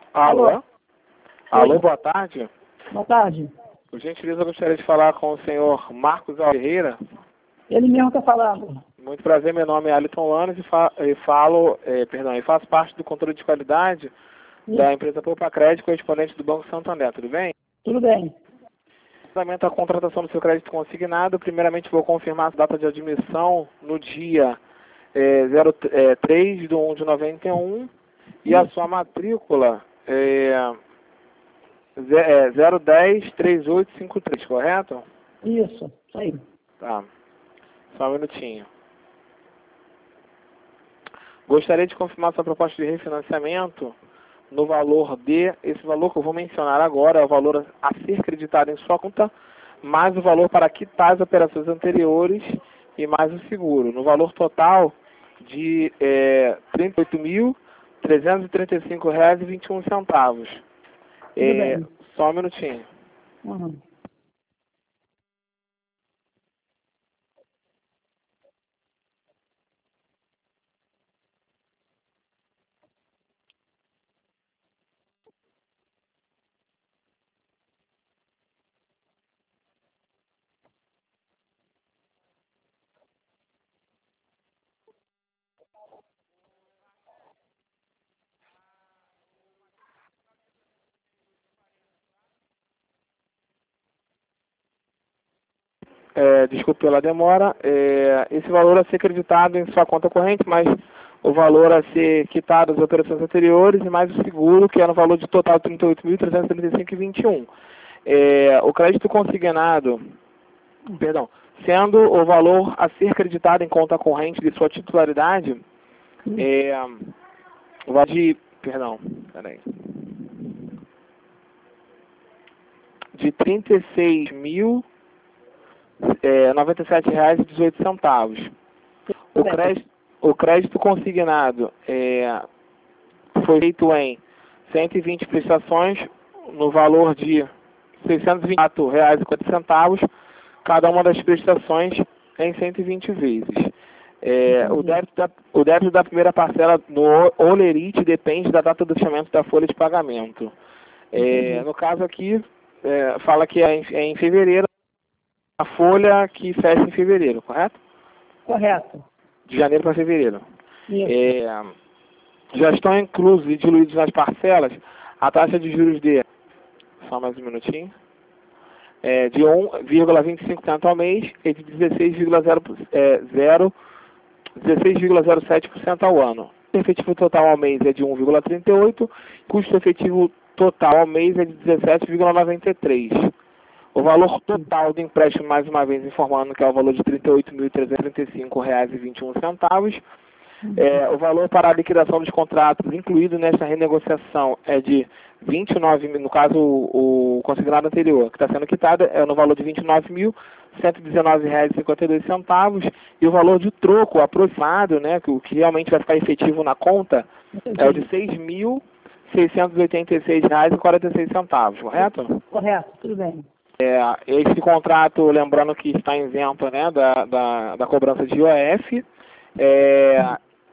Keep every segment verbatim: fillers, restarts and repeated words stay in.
Alô? Alô, Alô, boa tarde. Boa tarde. Por gentileza, eu gostaria de falar com o senhor Marcos Ferreira. Ele mesmo está falando. Muito prazer, meu nome é Aliton Lanes e, fa e falo, eh, perdão, e faço parte do controle de qualidade Isso. da empresa Poupa Crédito, correspondente do Banco Santander, tudo bem? Tudo bem. Relativamente à contratação do seu crédito consignado, primeiramente vou confirmar a data de admissão no dia eh, zero, eh, três de um de noventa e um e a sua matrícula é zero dez três oito cinco três, correto? Isso, isso aí. Tá, só um minutinho. Gostaria de confirmar sua proposta de refinanciamento no valor de, esse valor que eu vou mencionar agora é o valor a ser creditado em sua conta, mais o valor para quitar as operações anteriores e mais o seguro, no valor total de é, trinta e oito mil trezentos e trinta e cinco reais e vinte e um centavos. Tudo É, bem. só um minutinho. Uhum. É, desculpe pela demora, é, esse valor a ser creditado em sua conta corrente, mas o valor a ser quitado das operações anteriores e mais o seguro, que é no valor de total trinta e oito mil trezentos e trinta e cinco reais e vinte e um centavos. É, o crédito consignado, perdão, sendo o valor a ser creditado em conta corrente de sua titularidade, é, o valor de, perdão, peraí, de trinta e seis mil É, noventa e sete reais e dezoito centavos. O crédito, o crédito consignado é, foi feito em cento e vinte prestações no valor de seiscentos e vinte e quatro reais e cinquenta centavos, cada uma das prestações em cento e vinte vezes. É, o, débito da, o débito da primeira parcela no Olerite depende da data do fechamento da folha de pagamento. É, no caso aqui, é, fala que é em, é em fevereiro, a folha que fecha em fevereiro, correto? Correto. De janeiro para fevereiro. Isso. É, já estão inclusos e diluídos nas parcelas a taxa de juros de, só mais um minutinho, é, de um vírgula vinte e cinco por cento ao mês e de dezesseis vírgula zero sete por cento ao ano. O efetivo total ao mês é de um vírgula trinta e oito, custo efetivo total ao mês é de dezessete vírgula noventa e três. O valor total do empréstimo, mais uma vez informando que é o valor de trinta e oito mil trezentos e trinta e cinco reais e vinte e um centavos. É, o valor para a liquidação dos contratos incluído nesta renegociação é de vinte e nove mil, no caso o, o consignado anterior, que está sendo quitado, é no valor de vinte e nove mil cento e dezenove reais e cinquenta e dois centavos, e o valor de troco aproximado, né, que o que realmente vai ficar efetivo na conta, é o de seis mil seiscentos e oitenta e seis reais e quarenta e seis centavos, correto? Correto, tudo bem. É, esse contrato, lembrando que está isento, né, da, da, da cobrança de I O F, é,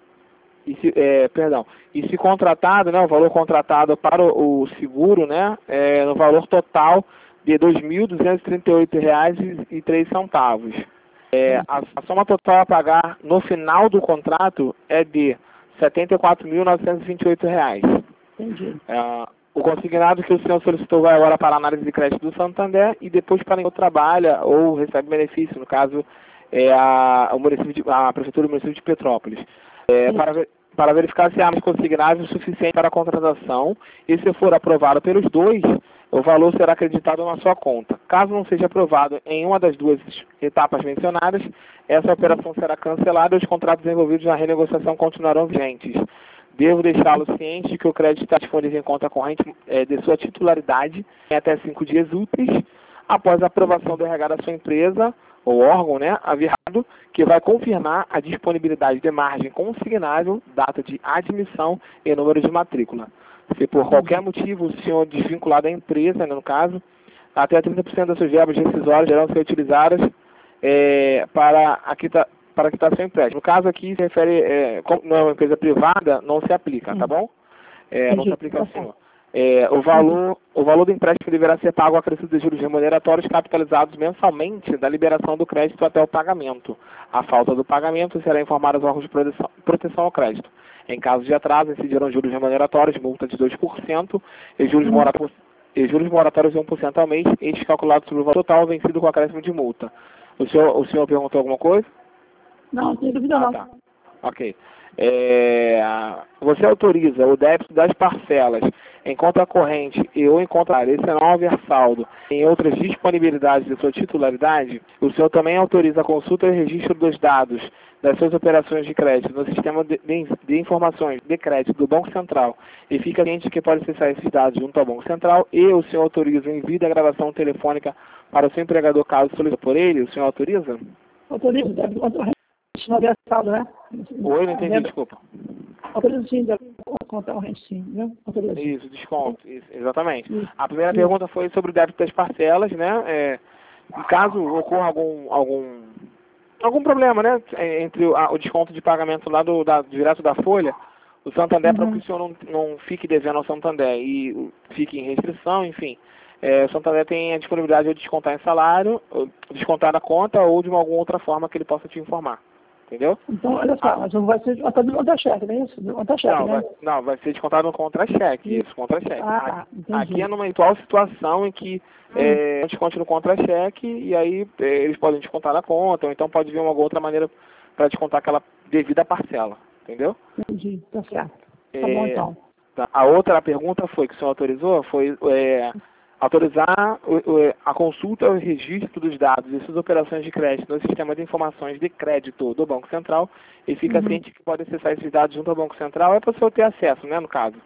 e se, é, perdão, e se contratado, né, o valor contratado para o, o seguro, né, é no valor total de dois mil duzentos e trinta e oito reais e três centavos. É, a, a soma total a pagar no final do contrato é de setenta e quatro mil novecentos e vinte e oito reais. Entendi. É, o consignado que o senhor solicitou vai agora para a análise de crédito do Santander e depois para quem trabalha ou recebe benefício, no caso, é a, o município de, a Prefeitura do município de Petrópolis. É, para, ver, para verificar se há armas consignáveis o suficiente para a contratação e se for aprovado pelos dois, o valor será acreditado na sua conta. Caso não seja aprovado em uma das duas etapas mencionadas, essa operação será cancelada e os contratos envolvidos na renegociação continuarão vigentes. Devo deixá-lo ciente de que o crédito está disponível em conta corrente é, de sua titularidade em até cinco dias úteis, após a aprovação do R H da sua empresa, ou órgão, né, avirado, que vai confirmar a disponibilidade de margem consignável, data de admissão e número de matrícula. Se por qualquer motivo o senhor desvincular da empresa, né, no caso, até trinta por cento das suas verbas rescisórias deverão ser utilizadas é, para a quita para quitar seu empréstimo. No caso aqui, se refere, é, como não é uma empresa privada, não se aplica, tá bom? É, não se aplica ao senhor. É, o, valor, o valor do empréstimo deverá ser pago a acrescido de juros remuneratórios capitalizados mensalmente da liberação do crédito até o pagamento. A falta do pagamento será informada aos órgãos de proteção, proteção ao crédito. Em caso de atraso, incidirão juros remuneratórios, multa de dois por cento e juros, mora, e juros moratórios de um por cento ao mês, estes calculados sobre o valor total vencido com acréscimo de multa. O senhor, o senhor perguntou alguma coisa? Não, não tem dúvida Ah, não. tá. Ok. É, você autoriza o débito das parcelas em conta corrente e ou em conta esse não haver saldo em outras disponibilidades de sua titularidade, o senhor também autoriza a consulta e registro dos dados das suas operações de crédito no sistema de, de, de informações de crédito do Banco Central e fica ciente que pode acessar esses dados junto ao Banco Central e o senhor autoriza o envio da gravação telefônica para o seu empregador caso solicite por ele, o senhor autoriza? Autoriza, deve contar o não haver saldo, né? Oi, não entendi, Deve- desculpa. Autoriza sim, deve contar o rente sim, né? Autoriza. Isso, desconto, isso, exatamente. Isso. A primeira Isso. pergunta foi sobre o débito das parcelas, né? É, caso ocorra algum, algum, algum problema, né? é, Entre o, a- o desconto de pagamento lá do, da, direto da folha, o Santander, para Uhum. que o senhor não, não fique devendo ao Santander e o- fique em restrição, enfim, é, o Santander tem a disponibilidade de descontar em salário, ou descontar na conta ou de uma alguma outra forma que ele possa te informar. Entendeu? Então, olha só, mas não vai ser descontado do contra-cheque, não é isso? Do contra-cheque, Não, né? vai, não, vai ser descontado no contra-cheque, isso, contra-cheque. Ah, Aqui, tá, entendi. aqui é numa atual situação em que é, desconte no contra-cheque e aí é, eles podem descontar na conta, ou então pode vir uma outra maneira para descontar aquela devida parcela, entendeu? Entendi, tá certo. Tá É, bom então. tá. A outra pergunta foi que o senhor autorizou, foi é, autorizar o- o- a consulta e o registro dos dados e suas operações de crédito no sistema de informações de crédito do Banco Central e fica Uhum. ciente que pode acessar esses dados junto ao Banco Central, é para o senhor ter acesso, né, no caso,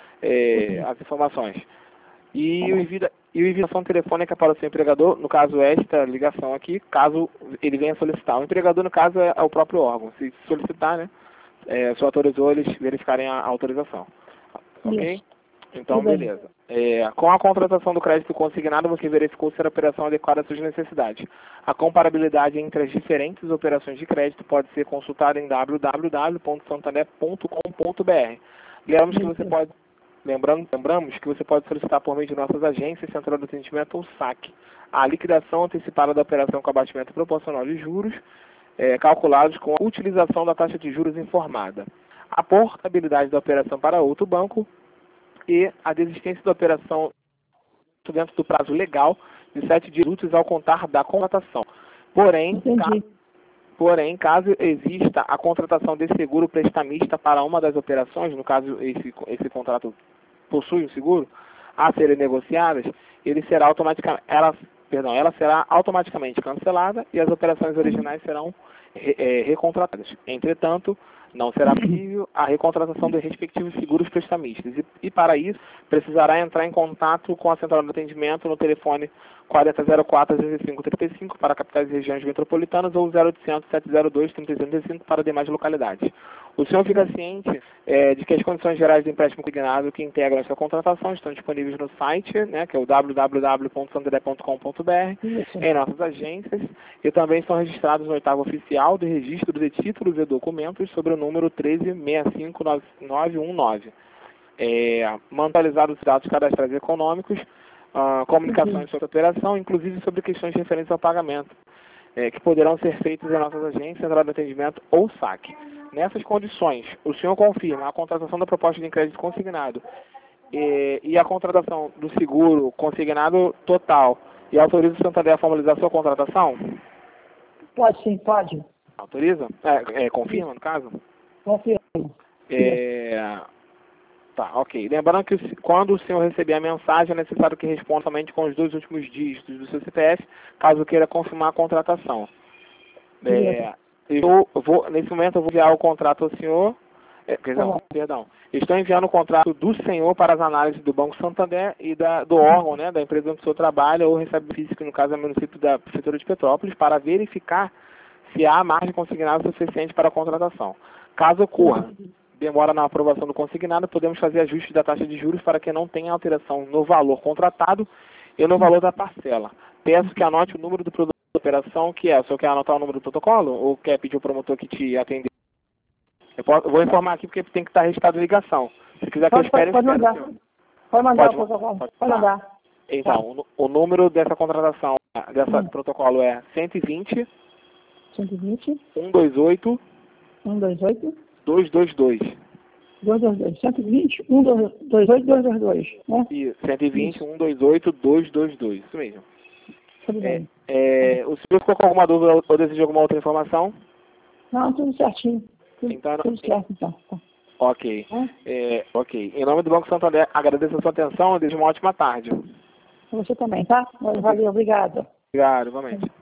é, às informações. E o envio da- e o envio da ação telefônica para o seu empregador, no caso esta ligação aqui, caso ele venha solicitar. O empregador, no caso, é, é o próprio órgão. Se solicitar, né, é, o senhor autorizou eles verificarem a, a autorização. Ok? Isso. Então, Tudo bem. beleza. É, com a contratação do crédito consignado, você verificou se a operação adequada às suas necessidades. A comparabilidade entre as diferentes operações de crédito pode ser consultada em w w w ponto santander ponto com ponto b r. Lembramos que você Isso. pode, lembrando, lembramos que você pode solicitar por meio de nossas agências, Central de Atendimento ou S A C, a liquidação antecipada da operação com abatimento proporcional de juros, é, calculados com a utilização da taxa de juros informada. A portabilidade da operação para outro banco e a desistência da operação dentro do prazo legal de sete dias úteis ao contar da contratação. Porém, Entendi. ca- porém, caso exista a contratação de seguro prestamista para uma das operações, no caso esse, esse contrato possui um seguro, a serem negociadas, ele será automaticamente, ela, perdão, ela será automaticamente cancelada e as operações originais serão re- eh, recontratadas. Entretanto, não será possível a recontratação dos respectivos seguros prestamistas. E, e, para isso, precisará entrar em contato com a central de atendimento no telefone quarenta zero quatro, dezesseis cinco trinta e cinco para capitais e regiões metropolitanas ou zero oitocentos, sete zero dois, trinta e trinta e cinco para demais localidades. O senhor fica ciente é, de que as condições gerais do empréstimo consignado que integram essa contratação estão disponíveis no site, né, que é o w w w ponto santander ponto com ponto b r, Isso. em nossas agências, e também estão registrados no oitavo oficial de registro de títulos e documentos sobre o número treze seis cinco nove um nove. É, atualizados os dados cadastrais e econômicos, ah, comunicações sobre a operação, inclusive sobre questões referentes ao pagamento, é, que poderão ser feitas em nossas agências, central de atendimento ou S A C. Nessas condições, o senhor confirma a contratação da proposta de crédito consignado e, e a contratação do seguro consignado total e autoriza o Santander a formalizar sua contratação? Pode sim, pode. Autoriza? É, é, confirma, no caso? Confirmo. É, tá, ok. Lembrando que se- quando o senhor receber a mensagem, é necessário que responda somente com os dois últimos dígitos do seu C P F, caso queira confirmar a contratação. É, eu vou, nesse momento eu vou enviar o contrato ao senhor, é, perdão, Tá bom. perdão. Estou enviando o contrato do senhor para as análises do Banco Santander e da, do órgão, né, da empresa onde o senhor trabalha ou recebe benefício, que no caso é o município da Prefeitura de Petrópolis, para verificar se há margem consignada suficiente para a contratação. Caso ocorra demora na aprovação do consignado, podemos fazer ajustes da taxa de juros para que não tenha alteração no valor contratado e no valor da parcela. Peço que anote o número do produto da operação, que é, o senhor quer anotar o número do protocolo ou quer pedir ao promotor que te atender? Eu, posso, eu vou informar aqui porque tem que estar registrado em ligação. Se quiser que eu Pode, pode, espere, eu pode espero o mandar. senhor. Pode Pode mandar Pode, o protocolo. pode, Pode tá. mandar. Então, o, o número dessa contratação, dessa Hum. protocolo é cento e vinte, cento e vinte, cento e vinte e oito, cento e vinte e oito, duzentos e vinte e dois. duzentos e vinte e dois. cento e vinte, cento e vinte e oito, duzentos e vinte e dois, né? E cento e vinte, cento e vinte e oito, duzentos e vinte e dois. Isso mesmo. Tudo É, bem. é, o senhor ficou com alguma dúvida ou deseja alguma outra informação? Não, tudo certinho. Tudo, Então, tudo certo, então. Tá. ok. Né? É, ok. Em nome do Banco Santander, agradeço a sua atenção e desejo uma ótima tarde. Você também, tá? Valeu, obrigado. Obrigado, igualmente.